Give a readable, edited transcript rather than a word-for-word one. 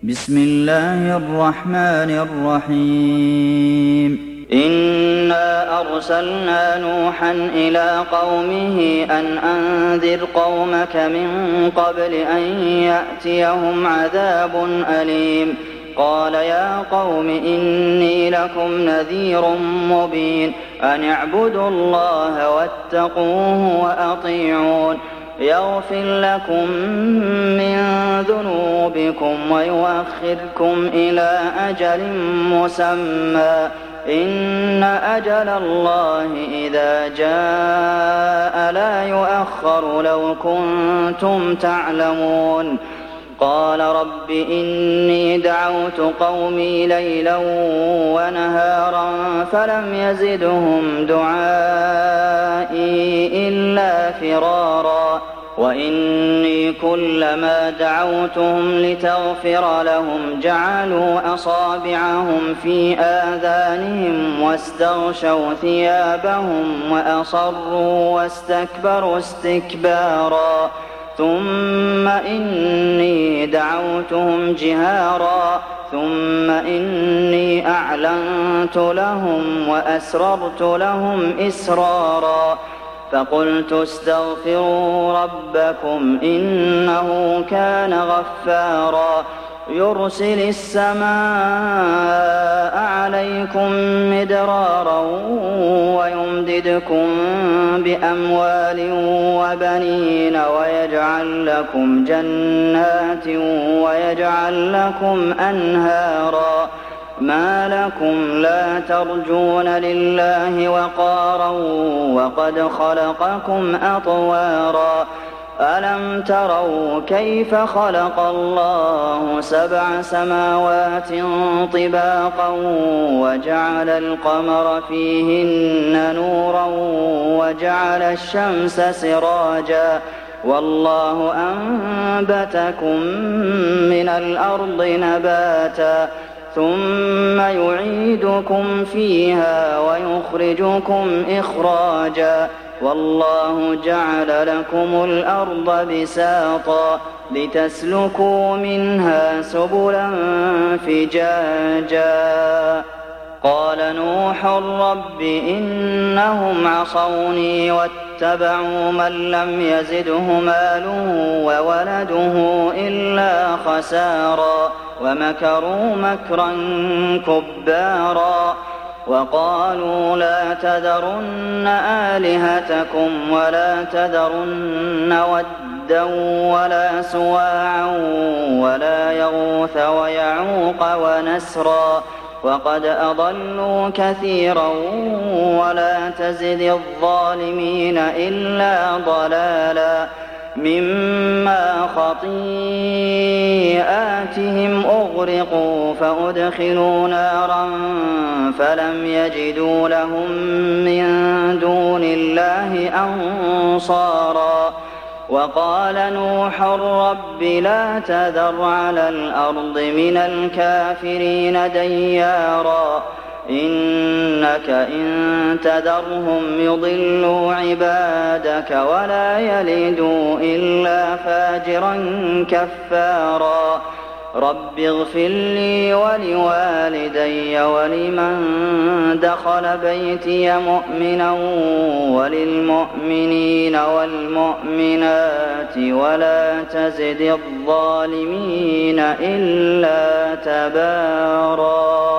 بسم الله الرحمن الرحيم إنا أرسلنا نوحا إلى قومه أن أنذر قومك من قبل أن يأتيهم عذاب أليم قال يا قوم إني لكم نذير مبين أن اعبدوا الله واتقوه وأطيعون يغفر لكم من ذنوبكم ويؤخركم إلى أجل مسمى إن أجل الله إذا جاء لا يؤخر لو كنتم تعلمون قال رب إني دعوت قومي ليلا ونهارا فلم يزدهم دعائي إلا فرارا وإني كلما دعوتهم لتغفر لهم جعلوا أصابعهم في آذانهم واستغشوا ثيابهم وأصروا واستكبروا استكبارا ثم إني دعوتهم جهارا ثم إني أعلنت لهم وأسررت لهم إسرارا فقلت استغفروا ربكم إنه كان غفارا يرسل السماء عليكم مدرارا ويمددكم بأموال وبنين ويجعل لكم جنات ويجعل لكم أنهارا ما لكم لا ترجون لله وقارا وقد خلقكم أطوارا ألم تروا كيف خلق الله 7 سماوات طباقا وجعل القمر فيهن نورا وجعل الشمس سراجا والله أنبتكم من الأرض نباتا ثم يعيدكم فيها ويخرجكم إخراجا والله جعل لكم الأرض بساطا لتسلكوا منها سبلا فجاجا قال نوح رب إنهم عصوني واتبعوا من لم يزده ماله وولده إلا خسارا ومكروا مكرا كبارا وقالوا لا تذرن آلهتكم ولا تذرن ودا ولا سواعا ولا يغوث ويعوق ونسرا وقد أضلوا كثيرا ولا تزد الظالمين إلا ضلالا مما خطيئاتهم أغرقوا فأدخلوا نارا فلم يجدوا لهم من دون الله أنصارا وقال نوح رب لا تذر على الأرض من الكافرين ديارا إنك إن تذرهم يضلوا عبادك ولا يلدوا إلا فاجرا كفارا رب اغفر لي ولوالدي ولمن دخل بيتي مؤمنا وللمؤمنين والمؤمنات ولا تزد الظالمين إلا تبارا